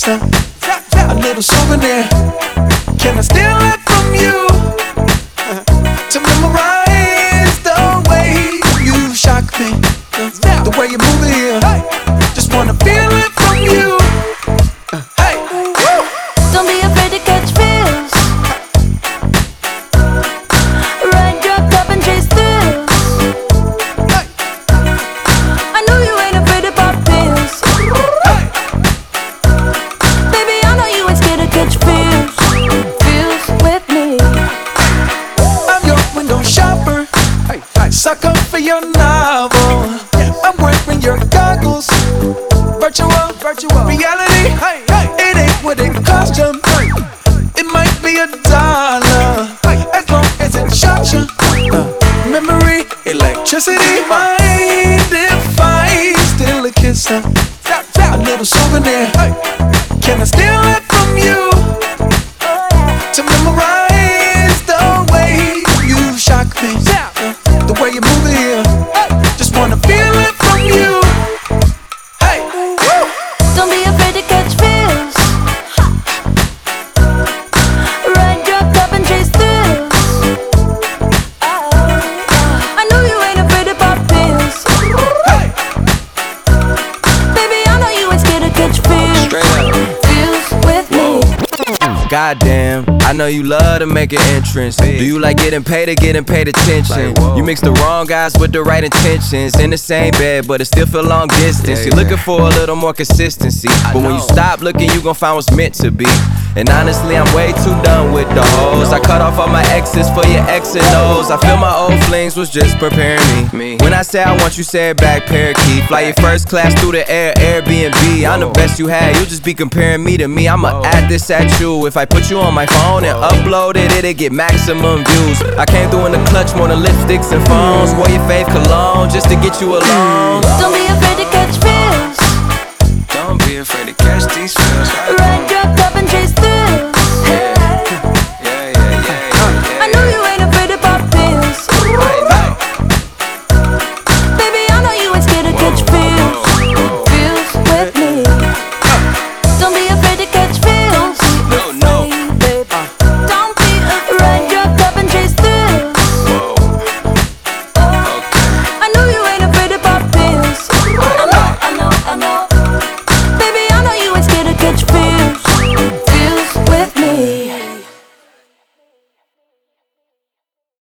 kiss, a little souvenir. Can I steal it from you to memorize the way you shock me, the way you move it here? Just wanna feel it from you. Hey, don't be afraid to catch feels. Ride your cup and chase thrills. I know you ain't afraid to pop pills. Baby, I know you ain't scared to catch feels. Feels with me. I'm your window shopper, sucker for your novel. I'm wearing your goggles. Virtual reality. It ain't what it cost you. It might be $1, as long as it shocks you. Memory, electricity. Mind if I steal a kiss, a little souvenir? Can I steal it from you to memorize the way you shock me, the way you move it here? Just wanna feel it from you. Hey, don't be afraid to catch feels. Ride your cup and chase thrills. I know you ain't afraid to pop pills. Baby, I know you ain't scared to catch feels. Feels with me. Goddamn, I know you love to make an entrance. Do you like getting paid or getting paid attention? You mix the wrong guys with the right intentions. In the same bed, but it still feel long distance. You're looking for a little more consistency, but when you stop looking, you gon' find what's meant to be. And honestly, I'm way too done with the hoes. I cut off all my exes for your X and O's. I feel my old flings was just preparing me. When I say I want you, say it back, parakeet. Fly your first class through the air, Airbnb. I'm the best you had, you just be comparing me to me. I'ma add this at you. If I put you on my phone and upload it, it'll get maximum views. I came through in the clutch more than lipsticks and phones. Wore your fave cologne just to get you alone. Don't be afraid to catch feels. Don't be afraid to catch these feels. Ride your cup and